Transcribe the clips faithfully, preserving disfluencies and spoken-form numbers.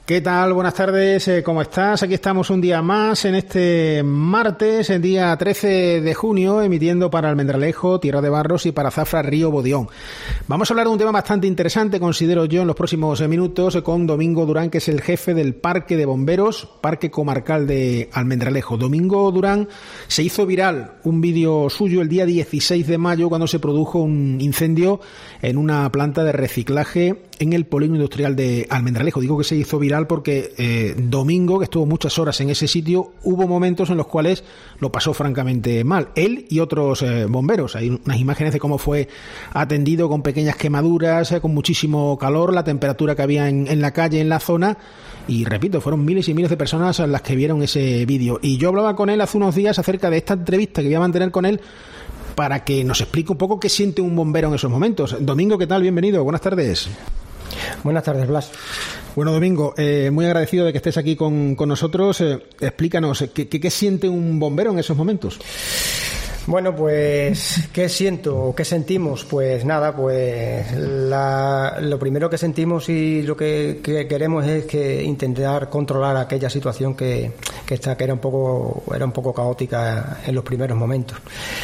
¿Qué tal? Buenas tardes, ¿cómo estás? Aquí estamos un día más en este martes, el día trece de junio, emitiendo para Almendralejo, Tierra de Barros y para Zafra, Río Bodión. Vamos a hablar de un tema bastante interesante, considero yo, en los próximos minutos, con Domingo Durán, que es el jefe del Parque de Bomberos, Parque Comarcal de Almendralejo. Domingo Durán se hizo viral un vídeo suyo el día dieciséis de mayo, cuando se produjo un incendio en una planta de reciclaje en el polígono industrial de Almendralejo. Digo que se hizo viral porque eh, Domingo, que estuvo muchas horas en ese sitio, hubo momentos en los cuales lo pasó francamente mal, él y otros eh, bomberos. Hay unas imágenes de cómo fue atendido con pequeñas quemaduras, eh, con muchísimo calor, la temperatura que había en, en la calle, en la zona, y repito, fueron miles y miles de personas las que vieron ese vídeo. Y yo hablaba con él hace unos días acerca de esta entrevista que voy a mantener con él, para que nos explique un poco qué siente un bombero en esos momentos. Domingo, ¿qué tal? Bienvenido, buenas tardes. Buenas tardes, Blas. Bueno, Domingo, eh, muy agradecido de que estés aquí con, con nosotros. Eh, explícanos, ¿qué, qué, ¿qué siente un bombero en esos momentos? Bueno, pues, ¿qué siento? ¿Qué sentimos? Pues nada, pues la, lo primero que sentimos y lo que, que queremos es que intentar controlar aquella situación que, que, está, que era un poco, era un poco caótica en los primeros momentos.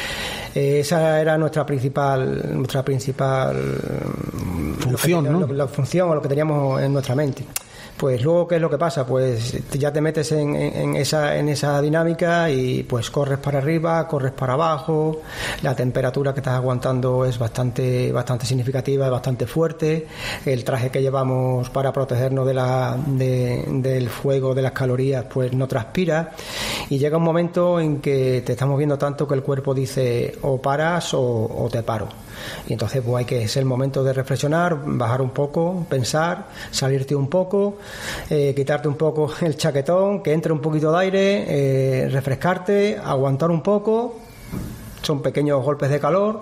Esa era nuestra principal nuestra principal función, ¿no? La, la función o lo que teníamos en nuestra mente. Pues luego, ¿qué es lo que pasa? Pues ya te metes en, en, esa, en esa dinámica y pues corres para arriba, corres para abajo, la temperatura que estás aguantando es bastante bastante significativa, es bastante fuerte, el traje que llevamos para protegernos de la, de, del fuego, de las calorías, pues no transpira, y llega un momento en que te estamos viendo tanto que el cuerpo dice o paras o, o te paro. Y entonces pues hay que es el momento de reflexionar, bajar un poco, pensar, salirte un poco, eh, quitarte un poco el chaquetón, que entre un poquito de aire, eh, refrescarte, aguantar un poco. Son pequeños golpes de calor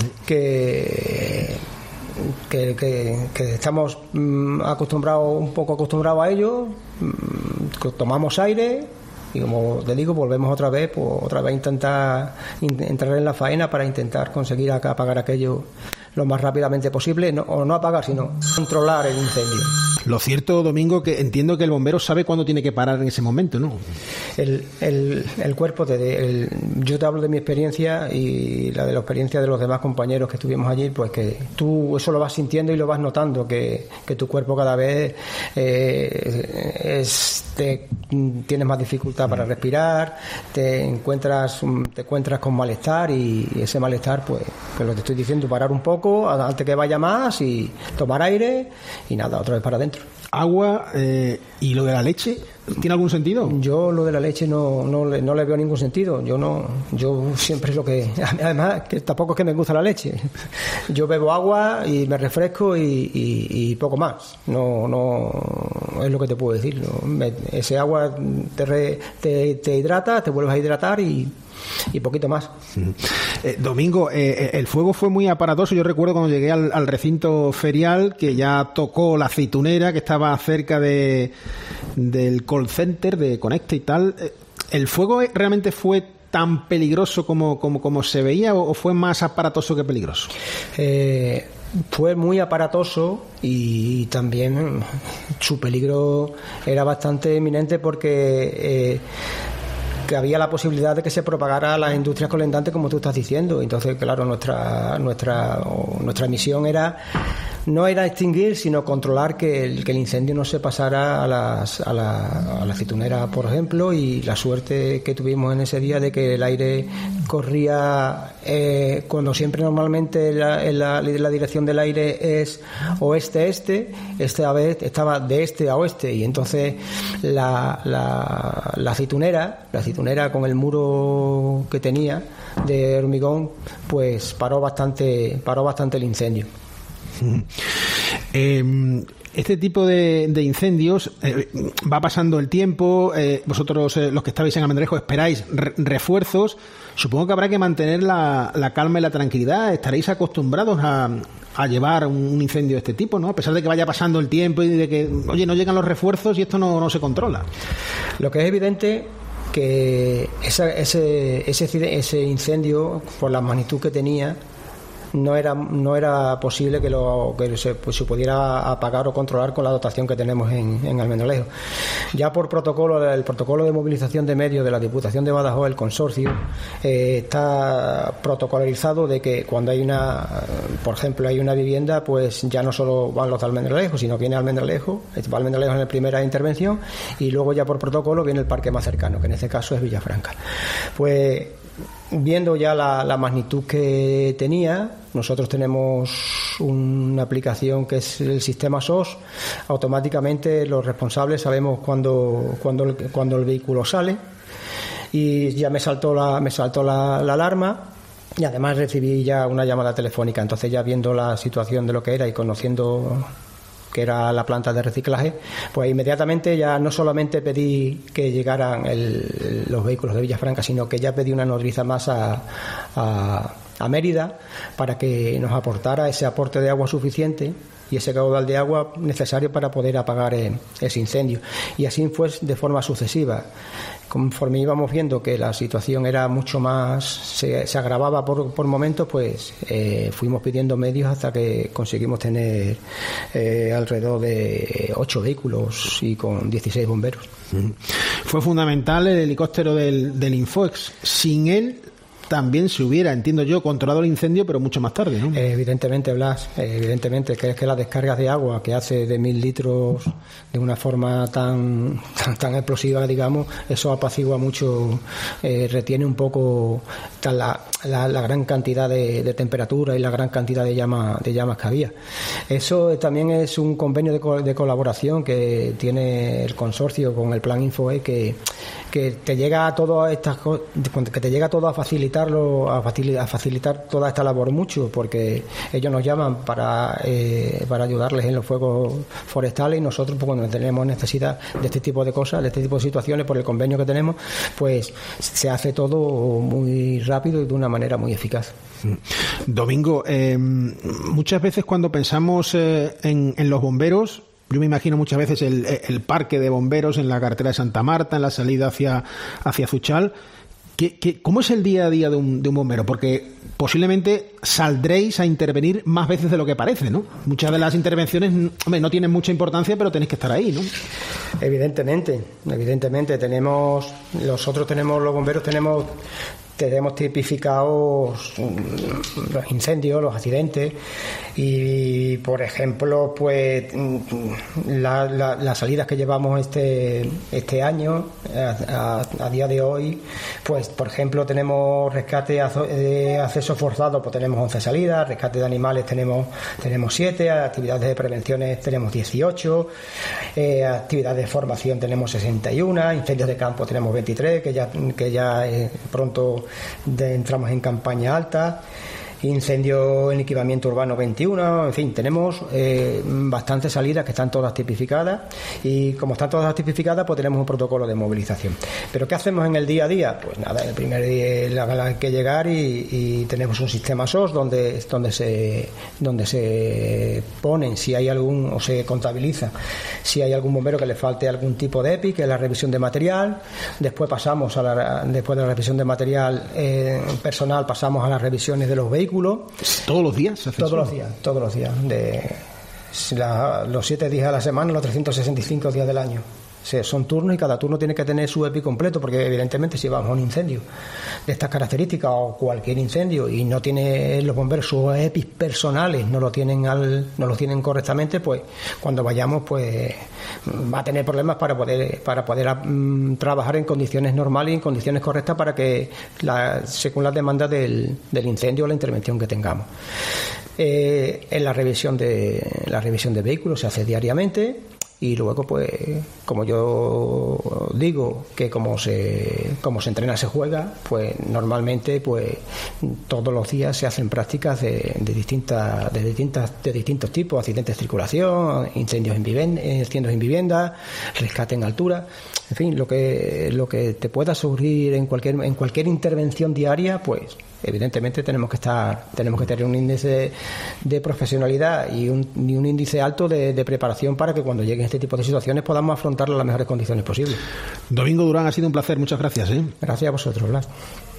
que que, que, que estamos mm, acostumbrados, un poco acostumbrados a ello. Mm, tomamos aire y, como te digo, volvemos otra vez, pues otra vez a intentar in, entrar en la faena para intentar conseguir acá apagar aquello lo más rápidamente posible, no, o no apagar, sino controlar el incendio. Lo cierto, Domingo, que entiendo que el bombero sabe cuándo tiene que parar en ese momento, ¿no? El, el, el cuerpo, te, el, yo te hablo de mi experiencia y la de la experiencia de los demás compañeros que estuvimos allí, pues que tú eso lo vas sintiendo y lo vas notando, que, que tu cuerpo cada vez eh, es, te, tienes más dificultad para respirar, te encuentras, te encuentras con malestar, y ese malestar, pues, pues lo que te estoy diciendo, parar un poco antes que vaya más y tomar aire y nada, otra vez para adentro. Agua eh, y lo de la leche, ¿tiene algún sentido? Yo lo de la leche no, no, le, no le veo ningún sentido. Yo no, yo siempre es lo que, además que tampoco es que me gusta la leche. Yo bebo agua y me refresco y, y, y poco más. No, no es lo que te puedo decir. ¿No? Me, ese agua te, re, te, te hidrata, te vuelves a hidratar y y poquito más. Eh, Domingo, eh, el fuego fue muy aparatoso. Yo recuerdo cuando llegué al, al recinto ferial, que ya tocó la aceitunera que estaba cerca de del call center de Conecta y tal. ¿El fuego realmente fue tan peligroso como, como, como se veía, o fue más aparatoso que peligroso? Eh, fue muy aparatoso, y también su peligro era bastante eminente, porque eh, que había la posibilidad de que se propagara a las industrias colindantes, como tú estás diciendo. Entonces, claro, nuestra nuestra nuestra misión era no era extinguir, sino controlar que el, que el incendio no se pasara a las a la, a la aceitunera, por ejemplo. Y la suerte que tuvimos en ese día de que el aire corría eh, cuando siempre normalmente la, la, la dirección del aire es oeste-este, esta vez estaba de este a oeste, y entonces la, la, la aceitunera la aceitunera con el muro que tenía de hormigón, pues paró bastante paró bastante el incendio. Eh, este tipo de, de incendios eh, va pasando el tiempo, eh, vosotros eh, los que estabais en Almendralejo esperáis re- refuerzos. Supongo que habrá que mantener la, la calma y la tranquilidad. Estaréis acostumbrados a, a llevar un, un incendio de este tipo, ¿no? A pesar de que vaya pasando el tiempo y de que, oye, no llegan los refuerzos y esto no, no se controla. Lo que es evidente que esa, ese, ese ese incendio, por la magnitud que tenía, no era no era posible que lo que se, pues, se pudiera apagar o controlar con la dotación que tenemos en, en Almendralejo. Ya por protocolo, el protocolo de movilización de medios de la Diputación de Badajoz, el consorcio, eh, está protocolarizado de que cuando hay una, por ejemplo, hay una vivienda, pues ya no solo van los de Almendralejo, sino viene Almendralejo, va Almendralejo en la primera intervención y luego ya por protocolo viene el parque más cercano, que en este caso es Villafranca. Pues viendo ya la, la magnitud que tenía, nosotros tenemos una aplicación que es el sistema S O S. Automáticamente los responsables sabemos cuándo cuando el, cuando el vehículo sale, y ya me saltó la me saltó la, la alarma, y además recibí ya una llamada telefónica. Entonces, ya viendo la situación de lo que era y conociendo que era la planta de reciclaje, pues inmediatamente ya no solamente pedí que llegaran el, los vehículos de Villafranca, sino que ya pedí una nodriza más a, a, a Mérida para que nos aportara ese aporte de agua suficiente y ese caudal de agua necesario para poder apagar eh, ese incendio. Y así fue de forma sucesiva. Conforme íbamos viendo que la situación era mucho más, se, se agravaba por, por momentos, pues eh, fuimos pidiendo medios hasta que conseguimos tener eh, alrededor de ocho vehículos y con dieciséis bomberos. Fue fundamental el helicóptero del, del Infoex. Sin él también se hubiera, entiendo yo, controlado el incendio, pero mucho más tarde, ¿no? Eh, evidentemente, Blas, eh, evidentemente, que es que las descargas de agua que hace de mil litros de una forma tan tan, tan explosiva, digamos, eso apacigua mucho, eh, retiene un poco la, la, la gran cantidad de, de temperatura y la gran cantidad de llamas de llamas que había. Eso también es un convenio de, co- de colaboración que tiene el consorcio con el Plan Infoex, que que te llega a todas estas co- que te llega todo a facilitarlo, a facilitar, a facilitar toda esta labor mucho, porque ellos nos llaman para eh, para ayudarles en los fuegos forestales, y nosotros, pues, cuando tenemos necesidad de este tipo de cosas, de este tipo de situaciones, por el convenio que tenemos, pues se hace todo muy rápido y de una manera muy eficaz. Domingo, eh, muchas veces cuando pensamos eh, en, en los bomberos, yo me imagino muchas veces el, el parque de bomberos en la carretera de Santa Marta, en la salida hacia, hacia Zuchal. ¿Qué, qué, ¿Cómo es el día a día de un, de un bombero? Porque posiblemente saldréis a intervenir más veces de lo que parece, ¿no? Muchas de las intervenciones, hombre, no tienen mucha importancia, pero tenéis que estar ahí, ¿no? Evidentemente, evidentemente. Tenemos, nosotros tenemos, los bomberos tenemos... tenemos tipificados los incendios, los accidentes, y por ejemplo, pues la, la, las salidas que llevamos este este año a, a, a día de hoy, pues por ejemplo tenemos rescate de acceso forzado, pues tenemos once salidas, rescate de animales tenemos tenemos siete, actividades de prevenciones tenemos dieciocho, eh, actividades de formación tenemos sesenta y uno, incendios de campo tenemos veintitrés, que ya que ya eh, pronto De, entramos en campaña alta, incendio en equipamiento urbano veintiuno, en fin, tenemos eh, bastantes salidas que están todas tipificadas, y como están todas tipificadas, pues tenemos un protocolo de movilización. ¿Pero qué hacemos en el día a día? Pues nada, el primer día hay que llegar y, y tenemos un sistema S O S donde, donde, se, donde se ponen si hay algún, o se contabiliza si hay algún bombero que le falte algún tipo de E P I, que es la revisión de material. Después pasamos a la, después de la revisión de material eh, personal, pasamos a las revisiones de los vehículos. ¿Todos los días? Todos los días, todos los días. De la, los siete días a la semana, los trescientos sesenta y cinco días del año. O sea, son turnos y cada turno tiene que tener su E P I completo, porque evidentemente si vamos a un incendio de estas características o cualquier incendio y no tiene los bomberos sus E P I personales, no lo tienen al, no lo tienen correctamente, pues cuando vayamos pues va a tener problemas para poder para poder um, trabajar en condiciones normales y en condiciones correctas para que la, según las demandas del, del incendio o la intervención que tengamos. Eh, en la revisión de la revisión de vehículos se hace diariamente. Y luego, pues, como yo digo, que como se como se entrena se juega, pues normalmente, pues, todos los días se hacen prácticas de, de distintas de distintas de distintos tipos: accidentes de circulación, incendios en vivienda, incendios en vivienda, rescate en altura, en fin, lo que lo que te pueda surgir en cualquier en cualquier intervención diaria, pues evidentemente tenemos que estar tenemos que tener un índice de, de profesionalidad y un, y un índice alto de, de preparación para que cuando lleguen este tipo de situaciones podamos afrontarlo en las mejores condiciones posibles. Domingo Durán, ha sido un placer, muchas gracias, ¿eh? Gracias a vosotros, Blas.